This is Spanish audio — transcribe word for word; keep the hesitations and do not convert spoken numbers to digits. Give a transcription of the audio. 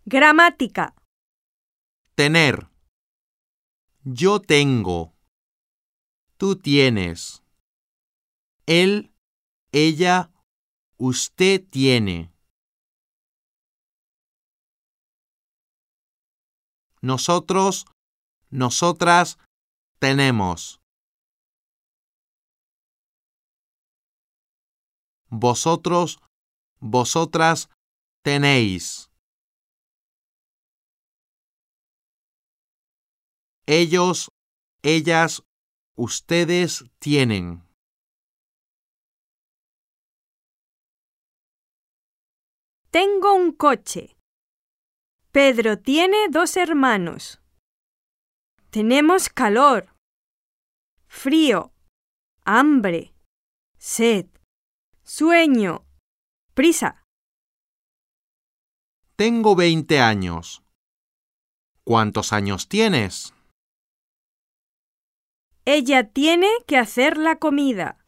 Gramática. Tener. Yo tengo. Tú tienes. Él, ella, usted tiene. Nosotros, nosotras tenemos. Vosotros, vosotras tenéis. Ellos, ellas, ustedes tienen. Tengo un coche. Pedro tiene dos hermanos. Tenemos calor, frío, hambre, sed, sueño, prisa. Tengo veinte años. ¿Cuántos años tienes? Ella tiene que hacer la comida.